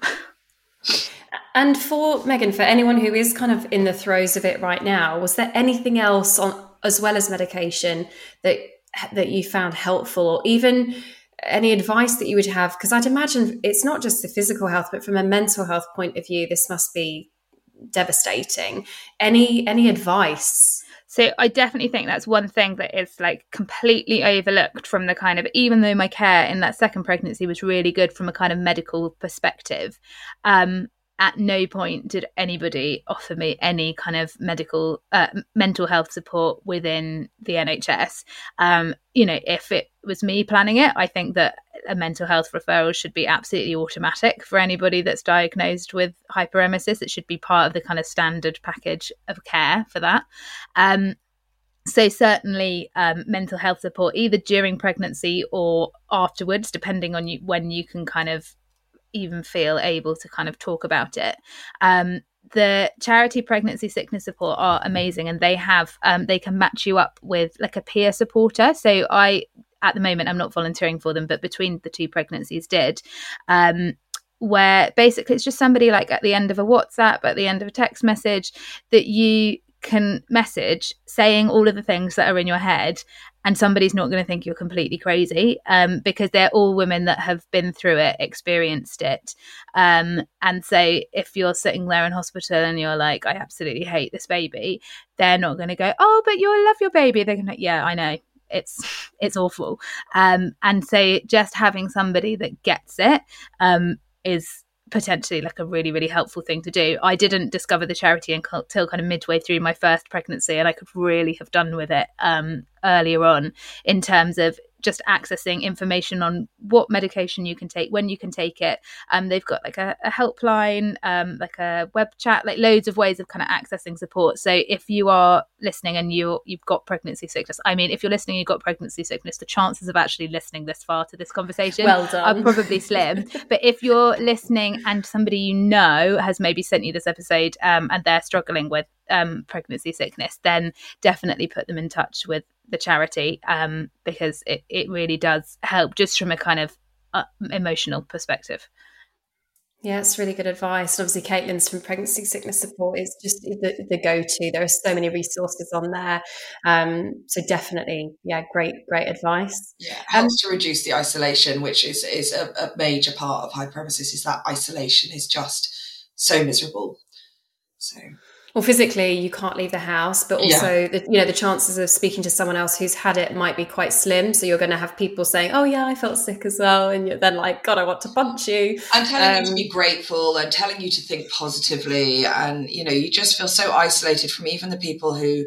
And for Megan, for anyone who is kind of in the throes of it right now, was there anything else on, as well as medication, that that you found helpful, or even any advice that you would have? Because I'd imagine it's not just the physical health, but from a mental health point of view, this must be devastating. Any any advice? So I definitely think that's one thing that is like completely overlooked from the kind of, even though my care in that second pregnancy was really good from a kind of medical perspective, um, at no point did anybody offer me any kind of medical, uh, mental health support within the N H S. Um, you know, if it was me planning it, I think that a mental health referral should be absolutely automatic for anybody that's diagnosed with hyperemesis. It should be part of the kind of standard package of care for that. Um, so certainly um, mental health support, either during pregnancy or afterwards, depending on you when you can kind of even feel able to kind of talk about it. Um, the charity pregnancy sickness support are amazing, and they have um, they can match you up with like a peer supporter. So I, at the moment, I'm not volunteering for them, but between the two pregnancies did, um, where basically it's just somebody like at the end of a WhatsApp, at the end of a text message, that you can message saying all of the things that are in your head, and somebody's not going to think you're completely crazy, um, because they're all women that have been through it, experienced it. Um, and so if you're sitting there in hospital and you're like, I absolutely hate this baby, they're not going to go, oh, but you'll love your baby. They're going to, yeah, I know. It's it's awful. Um, and so just having somebody that gets it um, is potentially like a really, really helpful thing to do. I didn't discover the charity until kind of midway through my first pregnancy, and I could really have done with it um, earlier on in terms of just accessing information on what medication you can take, when you can take it. Um, they've got like a, a helpline, um, like a web chat, like loads of ways of kind of accessing support. So if you are listening and you you've got pregnancy sickness, I mean, if you're listening, you've got pregnancy sickness, the chances of actually listening this far to this conversation well done. are probably slim. But if you're listening and somebody you know has maybe sent you this episode um, and they're struggling with um, pregnancy sickness, then definitely put them in touch with the charity, um, because it, it really does help just from a kind of uh, emotional perspective. Yeah, it's really good advice. And obviously Caitlin's from Pregnancy Sickness Support is just the, the go-to. There are so many resources on there. Um, so definitely, yeah, great, great advice. Yeah, it helps um, to reduce the isolation, which is, is a, a major part of hyperemesis, is that isolation is just so miserable. So... Well, physically, you can't leave the house, but also, yeah. the, you know, the chances of speaking to someone else who's had it might be quite slim. So you're going to have people saying, oh, yeah, I felt sick as well. And you're then like, God, I want to punch you. And telling um, you to be grateful and telling you to think positively. And, you know, you just feel so isolated from even the people who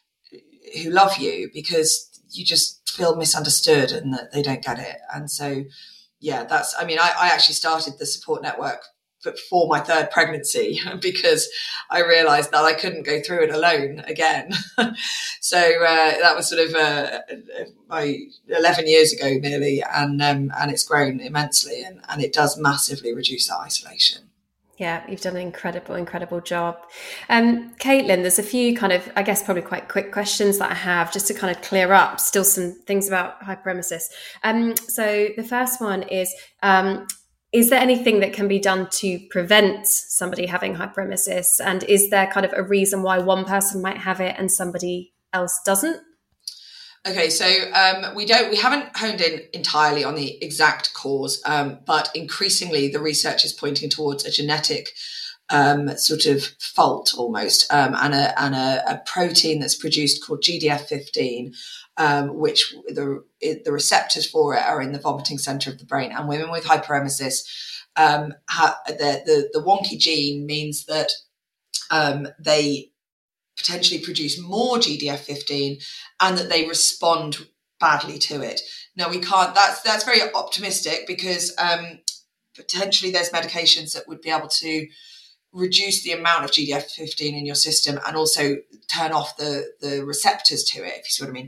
who love you, because you just feel misunderstood and that they don't get it. And so, yeah, that's, I mean, I, I actually started the support network for my third pregnancy because I realised that I couldn't go through it alone again. So uh, that was sort of uh, my eleven years ago nearly, and um, and it's grown immensely, and, and it does massively reduce that isolation. Yeah, you've done an incredible, incredible job. Um, Caitlin, there's a few kind of, I guess, probably quite quick questions that I have just to kind of clear up still some things about hyperemesis. Um, so the first one is, um, is there anything that can be done to prevent somebody having hyperemesis? And is there kind of a reason why one person might have it and somebody else doesn't? Okay, so um, we don't, we haven't honed in entirely on the exact cause, um, but increasingly the research is pointing towards a genetic um, sort of fault almost, um, and a and a, a protein that's produced called G D F fifteen. Um, which the the receptors for it are in the vomiting center of the brain. And women with hyperemesis, um, ha, the, the the wonky gene means that um, they potentially produce more G D F fifteen, and that they respond badly to it. Now we can't. That's that's very optimistic, because um, potentially there's medications that would be able to reduce the amount of G D F fifteen in your system and also turn off the the receptors to it, if you see what I mean.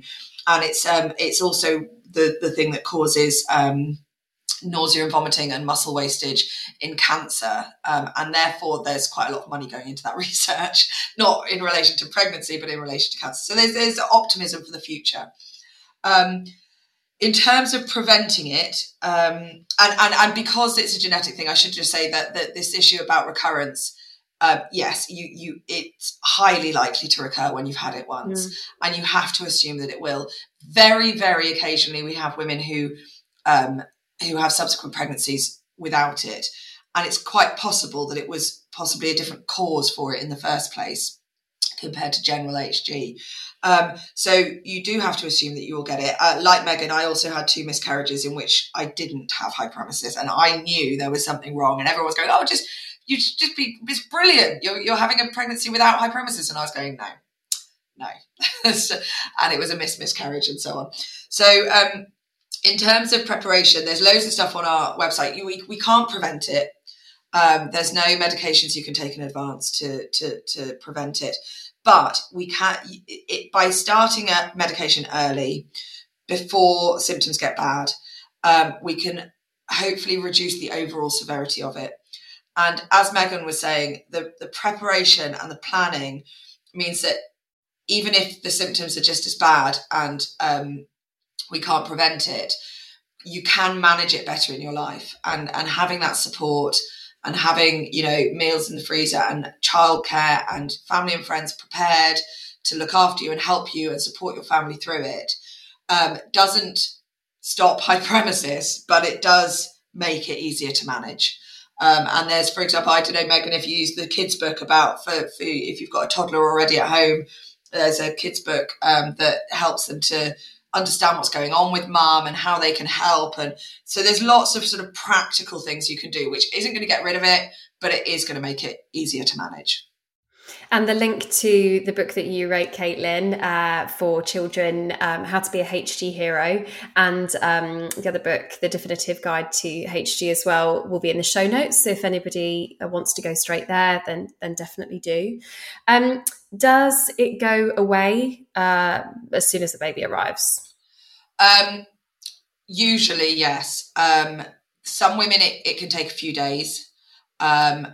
and it's um, it's also the the thing that causes um, nausea and vomiting and muscle wastage in cancer, um, and therefore there's quite a lot of money going into that research, not in relation to pregnancy, but in relation to cancer. So there's there's optimism for the future. Um, in terms of preventing it, um, and, and and because it's a genetic thing, I should just say that that this issue about recurrence. Uh, yes, you, you. It's highly likely to recur when you've had it once, mm. and you have to assume that it will. Very, very occasionally, we have women who um, who have subsequent pregnancies without it, and it's quite possible that it was possibly a different cause for it in the first place compared to general H G. Um, so you do have to assume that you will get it. Uh, like Megan, I also had two miscarriages in which I didn't have hyperemesis, and I knew there was something wrong, and everyone was going, "Oh, just." You should just be, it's brilliant. You're, you're having a pregnancy without hyperemesis. And I was going, no, no. so, and it was a mis- miscarriage and so on. So um, in terms of preparation, there's loads of stuff on our website. You, we, we can't prevent it. Um, there's no medications you can take in advance to, to, to prevent it. But we can, it, by starting a medication early, before symptoms get bad, um, we can hopefully reduce the overall severity of it. And as Megan was saying, the, the preparation and the planning means that even if the symptoms are just as bad and um, we can't prevent it, you can manage it better in your life. And, and having that support and having, you know, meals in the freezer and childcare and family and friends prepared to look after you and help you and support your family through it um, doesn't stop hyperemesis, but it does make it easier to manage. Um, and there's, for example, I don't know, Megan, if you use the kids book about for, for if you've got a toddler already at home, there's a kids book um, that helps them to understand what's going on with mum and how they can help. And so there's lots of sort of practical things you can do, which isn't going to get rid of it, but it is going to make it easier to manage. And the link to the book that you wrote, Caitlin, uh, for children, um, How to Be a H G Hero, and um, the other book, The Definitive Guide to H G as well, will be in the show notes. So if anybody wants to go straight there, then then definitely do. Um, does it go away uh, as soon as the baby arrives? Um, usually, yes. Um, some women, it, it can take a few days. Um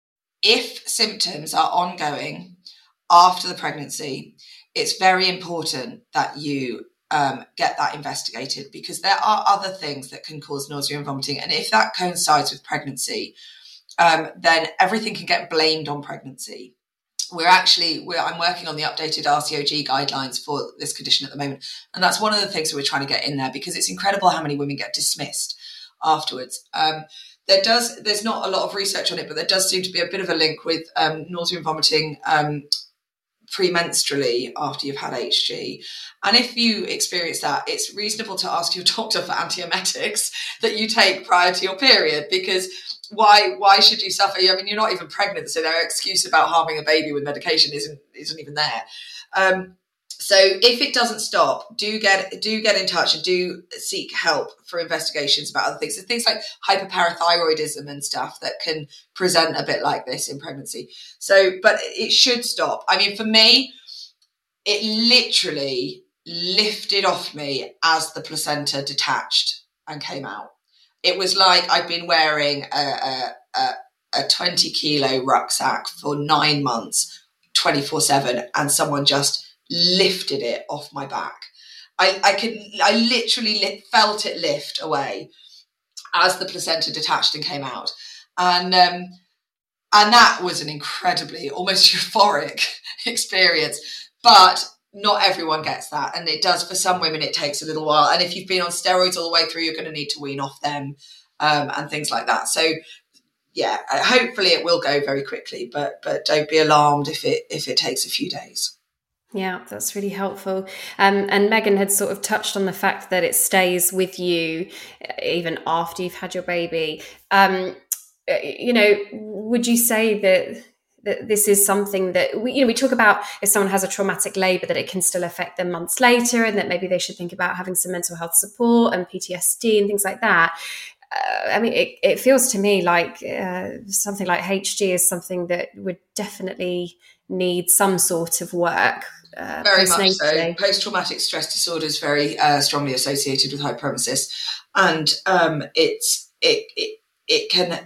If symptoms are ongoing after the pregnancy, it's very important that you um, get that investigated, because there are other things that can cause nausea and vomiting. And if that coincides with pregnancy, um, then everything can get blamed on pregnancy. We're actually, we're, I'm working on the updated R C O G guidelines for this condition at the moment. And that's one of the things that we're trying to get in there, because it's incredible how many women get dismissed afterwards. Um, There does, there's not a lot of research on it, but there does seem to be a bit of a link with um, nausea and vomiting um, premenstrually after you've had H G. And if you experience that, it's reasonable to ask your doctor for antiemetics that you take prior to your period, because why why should you suffer? I mean, you're not even pregnant, so their excuse about harming a baby with medication isn't isn't even there. Um, So if it doesn't stop, do get do get in touch and do seek help for investigations about other things. So things like hyperparathyroidism and stuff that can present a bit like this in pregnancy. So, but it should stop. I mean, for me, it literally lifted off me as the placenta detached and came out. It was like I'd been wearing a, a, a, a twenty kilo rucksack for nine months, twenty-four seven, and someone just lifted it off my back. I, I could, I literally lit, felt it lift away as the placenta detached and came out. And, um, and that was an incredibly, almost euphoric experience, but not everyone gets that. And it does, for some women, it takes a little while. And if you've been on steroids all the way through, you're going to need to wean off them, um, and things like that. So yeah, hopefully it will go very quickly, but, but don't be alarmed if it, if it takes a few days. Yeah, that's really helpful. Um, and Megan had sort of touched on the fact that it stays with you even after you've had your baby. Um, you know, would you say that that this is something that we, you know, we talk about if someone has a traumatic labour, that it can still affect them months later, and that maybe they should think about having some mental health support and P T S D and things like that. uh, I mean, it, it feels to me like uh, something like H G is something that would definitely need some sort of work. Uh, very much so. Post-traumatic stress disorder is very uh, strongly associated with hyperemesis, and um, it's it, it it can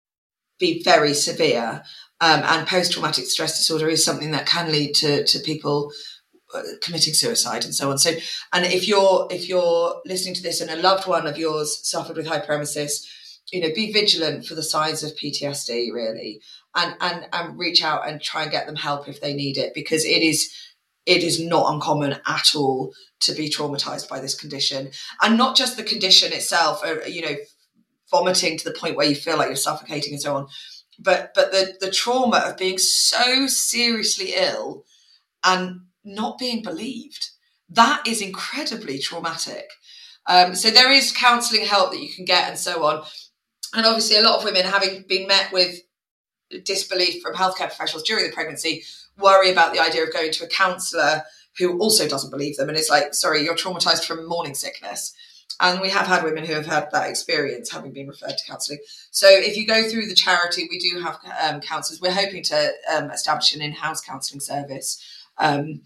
be very severe. Um, and post-traumatic stress disorder is something that can lead to to people uh, committing suicide and so on. So, and if you're if you're listening to this and a loved one of yours suffered with hyperemesis, you know, be vigilant for the signs of P T S D, really, and and and reach out and try and get them help if they need it, because it is it is not uncommon at all to be traumatized by this condition, and not just the condition itself, uh, you know, vomiting to the point where you feel like you're suffocating and so on. But but the, the trauma of being so seriously ill and not being believed, that is incredibly traumatic. Um, so there is counselling help that you can get and so on. And obviously a lot of women, having been met with disbelief from healthcare professionals during the pregnancy, worry about the idea of going to a counsellor who also doesn't believe them. And it's like, sorry, you're traumatised from morning sickness. And we have had women who have had that experience, having been referred to counselling. So if you go through the charity, we do have um, counsellors. We're hoping to um, establish an in-house counselling service um,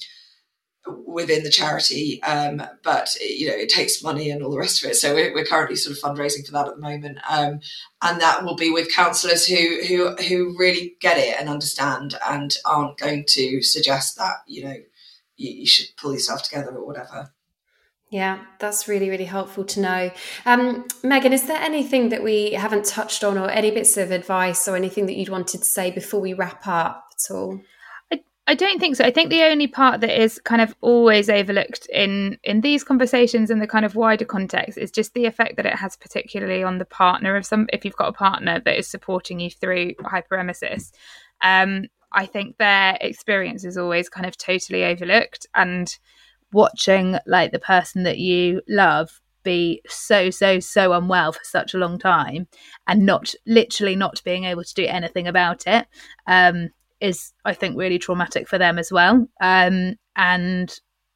within the charity. Um, but, you know, it takes money and all the rest of it. So we're, we're currently sort of fundraising for that at the moment. Um, and that will be with counsellors who, who, who really get it and understand and aren't going to suggest that, you know, you, you should pull yourself together or whatever. Yeah, that's really, really helpful to know. Um, Megan, is there anything that we haven't touched on, or any bits of advice or anything that you'd wanted to say before we wrap up at all? I, I don't think so. I think the only part that is kind of always overlooked in, in these conversations and the kind of wider context is just the effect that it has particularly on the partner of some, if you've got a partner that is supporting you through hyperemesis. Um, I think their experience is always kind of totally overlooked, and watching like the person that you love be so so so unwell for such a long time and not literally not being able to do anything about it um is, I think, really traumatic for them as well. Um and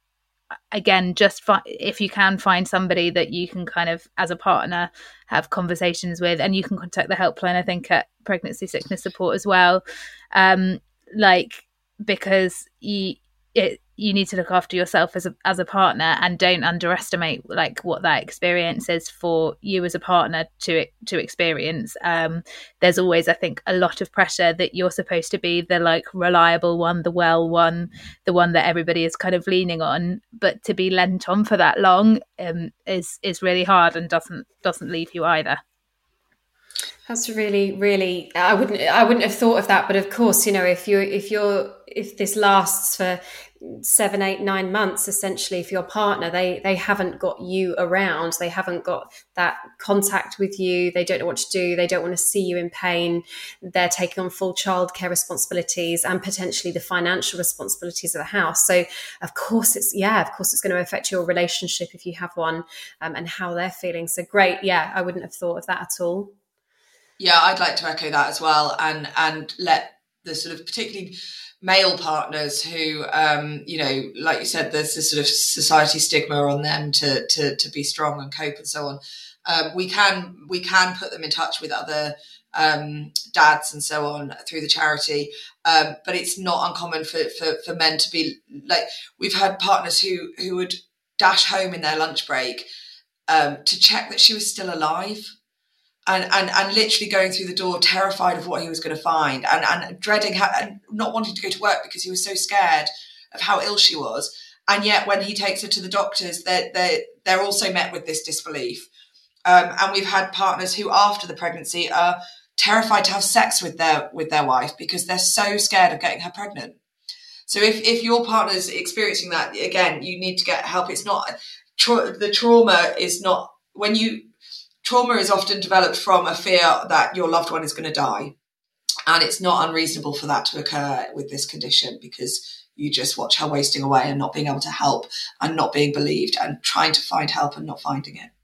again, just fi- if you can find somebody that you can kind of, as a partner, have conversations with, and you can contact the helpline, I think, at Pregnancy Sickness Support as well, um like because you it you need to look after yourself as a as a partner, and don't underestimate like what that experience is for you as a partner to to experience. Um, there's always, I think, a lot of pressure that you're supposed to be the like reliable one, the well one, the one that everybody is kind of leaning on. But to be lent on for that long um, is is really hard, and doesn't doesn't leave you either. That's really, really. I wouldn't. I wouldn't have thought of that. But of course, you know, if you if you're if this lasts for seven, eight, nine months, essentially, if your partner, they they haven't got you around, they haven't got that contact with you, they don't know what to do, they don't want to see you in pain, they're taking on full childcare responsibilities and potentially the financial responsibilities of the house. So of course it's yeah, of course it's going to affect your relationship if you have one, um, and how they're feeling. So great, yeah, I wouldn't have thought of that at all. Yeah, I'd like to echo that as well, and and let the sort of particularly male partners who, um, you know, like you said, there's this sort of society stigma on them to to to be strong and cope and so on. Um, we can we can put them in touch with other um, dads and so on through the charity, um, but it's not uncommon for, for for men to be like, we've had partners who who would dash home in their lunch break um, to check that she was still alive. And, and and literally going through the door, terrified of what he was going to find, and, and dreading ha- and not wanting to go to work because he was so scared of how ill she was. And yet, when he takes her to the doctors, they're they're, they're also met with this disbelief. Um, and we've had partners who, after the pregnancy, are terrified to have sex with their with their wife because they're so scared of getting her pregnant. So if if your partner's experiencing that, again, you need to get help. It's not tra- the trauma is not when you. Trauma is often developed from a fear that your loved one is going to die. And it's not unreasonable for that to occur with this condition, because you just watch her wasting away and not being able to help and not being believed and trying to find help and not finding it.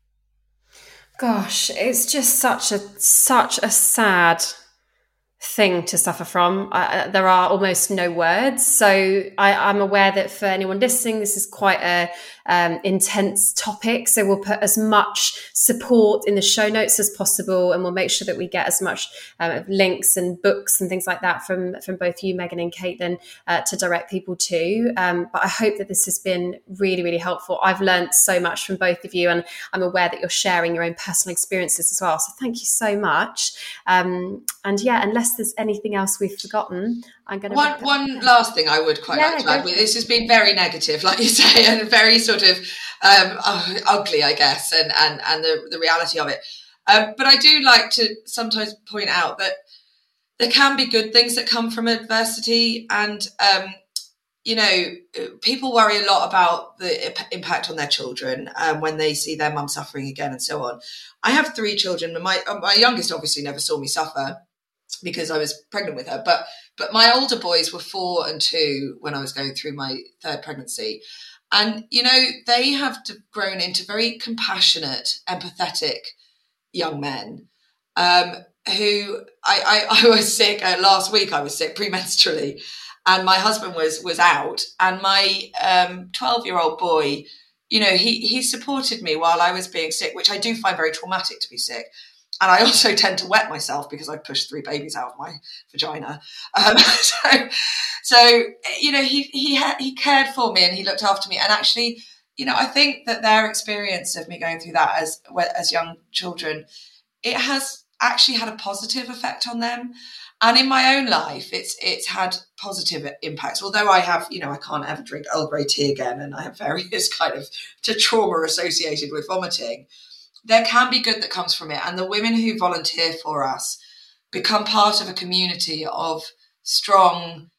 Gosh, it's just such a such a sad thing to suffer from. Uh, there are almost no words. So I, I'm aware that for anyone listening, this is quite a, um, intense topic. So we'll put as much support in the show notes as possible, and we'll make sure that we get as much uh, links and books and things like that from, from both you, Megan, and Caitlin uh, to direct people to. Um, but I hope that this has been really, really helpful. I've learned so much from both of you, and I'm aware that you're sharing your own personal experiences as well. So thank you so much. Um, and yeah, unless there's anything else we've forgotten, I'm going to... One, one last thing I would quite yeah, like to add. This has been very negative, like you say, and very sort of um, oh, ugly, I guess, and, and, and the, the reality of it. Um, but I do like to sometimes point out that there can be good things that come from adversity, and um, you know, people worry a lot about the impact on their children um, when they see their mum suffering again and so on. I have three children, and my my youngest obviously never saw me suffer because I was pregnant with her. But but my older boys were four and two when I was going through my third pregnancy. And, you know, they have grown into very compassionate, empathetic young men um, who I, I, I was sick uh, last week. I was sick premenstrually. And my husband was was out, and my um, twelve-year-old boy, you know, he he supported me while I was being sick, which I do find very traumatic to be sick. And I also tend to wet myself because I pushed three babies out of my vagina. Um, so, so you know, he he ha- he cared for me and he looked after me. And actually, you know, I think that their experience of me going through that as as young children, it has actually had a positive effect on them. And in my own life, it's it's had positive impacts. Although I have, you know, I can't ever drink Earl Grey tea again, and I have various kind of to trauma associated with vomiting. There can be good that comes from it. And the women who volunteer for us become part of a community of strong,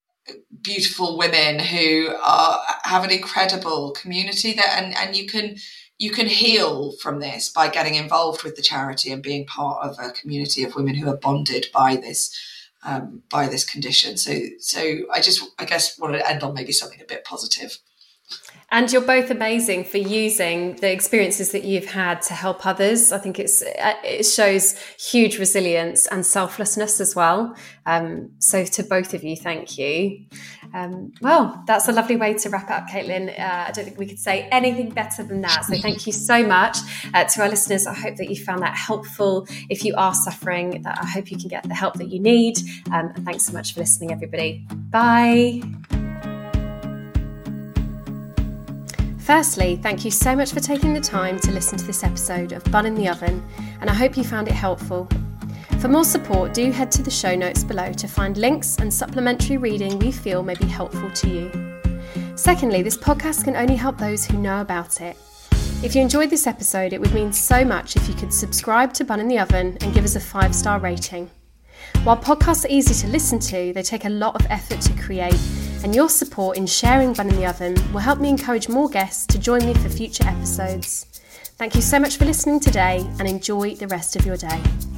beautiful women who are, have an incredible community that, and, and you can you can heal from this by getting involved with the charity and being part of a community of women who are bonded by this um, by this condition. So so I just I guess wanted to end on maybe something a bit positive. And you're both amazing for using the experiences that you've had to help others. I think it's it shows huge resilience and selflessness as well. Um, so to both of you, thank you. Um, well, that's a lovely way to wrap it up, Caitlin. Uh, I don't think we could say anything better than that. So thank you so much uh, to our listeners. I hope that you found that helpful. If you are suffering, that I hope you can get the help that you need. Um, and thanks so much for listening, everybody. Bye. Firstly, thank you so much for taking the time to listen to this episode of Bun in the Oven, and I hope you found it helpful. For more support, do head to the show notes below to find links and supplementary reading we feel may be helpful to you. Secondly, this podcast can only help those who know about it. If you enjoyed this episode, it would mean so much if you could subscribe to Bun in the Oven and give us a five-star rating. While podcasts are easy to listen to, they take a lot of effort to create, and your support in sharing Bun in the Oven will help me encourage more guests to join me for future episodes. Thank you so much for listening today, and enjoy the rest of your day.